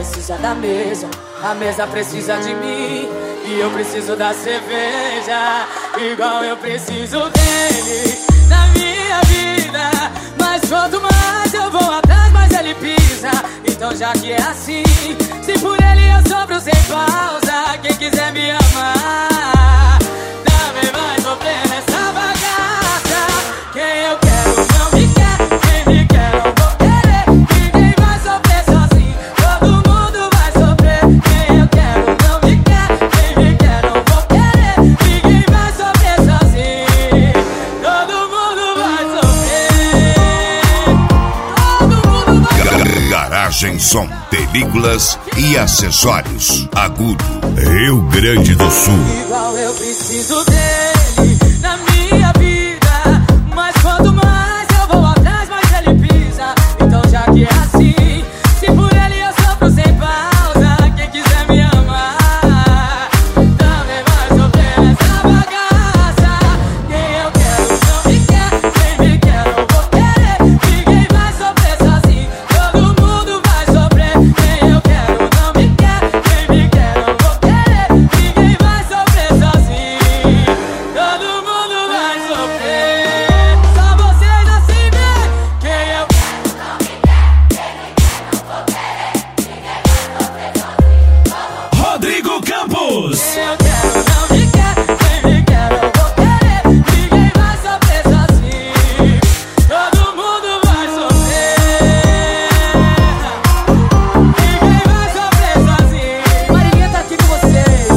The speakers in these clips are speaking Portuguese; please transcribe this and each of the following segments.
precisa da mesa, a mesa precisa de mim, e eu preciso da cerveja, igual eu preciso dele na minha vida. Mas quanto mais eu vou atrás, mais ele pisa. Então já que é assim, se por ele eu sofro sem pausa, quem quiser me amar também vai sofrer nessa bagaça. Quem eu quero não me quer, quem me quer não vou querer. Ninguém vai sofrer sozinho, todo mundo vai sofrer. Quem eu quero não me quer, quem me quer não vou querer. Ninguém vai sofrer sozinho, todo mundo vai sofrer. Todo mundo vai sofrer. Garagem Som, películas e acessórios. Agudo, Rio Grande do Sul. Igual eu preciso dele na minha vida, mas quanto mais eu vou atrás, mais ele pisa. Então já que é assim, se por ele eu sofro sem pausa, quem quiser me amar também vai sofrer nessa bagaça. Quem eu quero não me quer, quem me quer não vou querer. Ninguém vai sofrer sozinho, todo mundo vai sofrer. Quem eu quero não me quer, quem me quer não vou querer. Ninguém vai sofrer sozinho, todo mundo vai sofrer. Só vocês assim vê. Quem eu quero não me quer, quem me quer não vou querer. Ninguém vai sofrer sozinho. Rodrigo Campos. Quem eu quero não me quer, quem me quer não vou querer. Ninguém vai sofrer sozinho, todo mundo vai sofrer. Ninguém vai sofrer sozinho. Marinha tá aqui com vocês.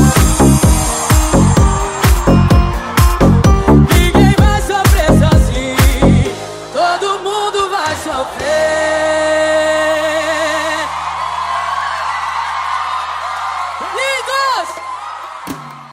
Ninguém vai sofrer sozinho, todo mundo vai sofrer.